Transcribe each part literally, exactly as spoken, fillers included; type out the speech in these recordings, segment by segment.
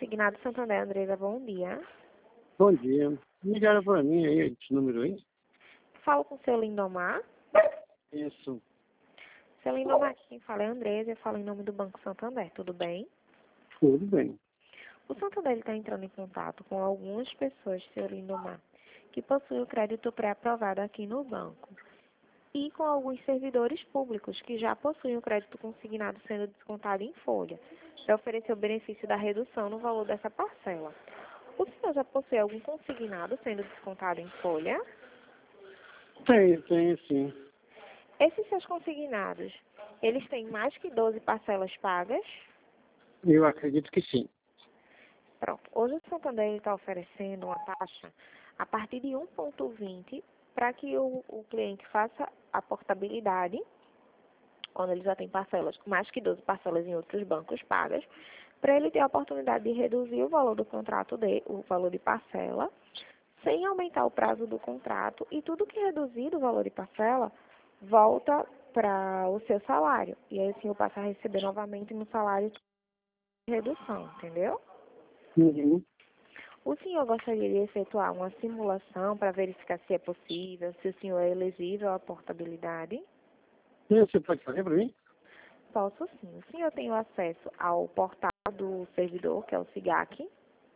Consignado Santander, Andresa, bom dia. Bom dia. Ligaram para mim aí, esse número aí? Falo com o seu Lindomar. Isso. Seu Lindomar, aqui quem fala é a Andresa, eu falo em nome do Banco Santander, tudo bem? Tudo bem. O Santander está entrando em contato com algumas pessoas, seu Lindomar, que possuem o crédito pré-aprovado aqui no banco. E com alguns servidores públicos que já possuem o crédito consignado sendo descontado em folha, para oferecer o benefício da redução no valor dessa parcela. O senhor já possui algum consignado sendo descontado em folha? Tem, tem sim. Esses seus consignados, eles têm mais que doze parcelas pagas? Eu acredito que sim. Pronto. Hoje o Santander está oferecendo uma taxa a partir de um vírgula vinte para que o, o cliente faça a portabilidade, quando ele já tem parcelas, mais que doze parcelas em outros bancos pagas, para ele ter a oportunidade de reduzir o valor do contrato dele, o valor de parcela, sem aumentar o prazo do contrato, e tudo que reduzir do valor de parcela volta para o seu salário. E aí sim eu passo a receber novamente no salário de redução, entendeu? Uhum. O senhor gostaria de efetuar uma simulação para verificar se é possível, se o senhor é elegível à portabilidade? E você pode fazer para mim? Posso sim. O senhor tem o acesso ao portal do servidor, que é o SIGAC?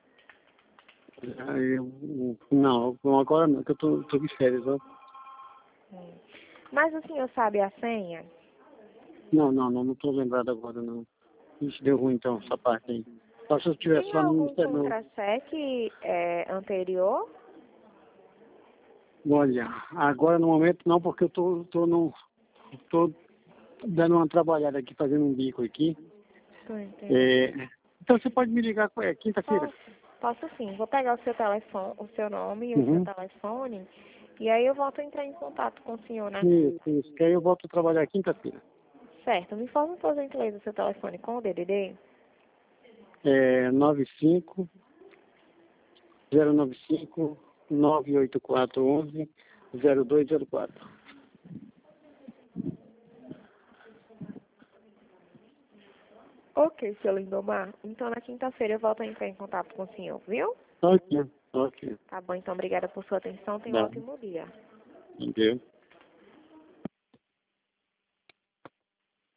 Ah, eu, não, agora não, que eu tô, tô de férias. Ó. Hum. Mas o senhor sabe a senha? Não, não, não, não tô lembrado agora, não. Isso deu ruim então, essa parte aí. Só se eu estivesse Tem lá no algum Ministério Novo. contra-cheque é, anterior? Olha, agora no momento não, porque eu tô, tô, no, tô dando uma trabalhada aqui, fazendo um bico aqui. Tô entendendo. É, então você pode me ligar, é quinta-feira? Posso, posso sim. Vou pegar o seu telefone, o seu nome e o seu Uhum. telefone, e aí eu volto a entrar em contato com o senhor, né? Isso, isso. Que aí eu volto a trabalhar quinta-feira. Certo. Me informa, por gentileza, o seu telefone com o D D D? É nove cinco zero nove cinco nove oito quatro onze zero dois zero quatro. Ok, seu Lindomar. Então, na quinta-feira eu volto a entrar em contato com o senhor, viu? Ok, ok. Tá bom, então, obrigada por sua atenção. Tenha um Dá. ótimo dia. Entendeu?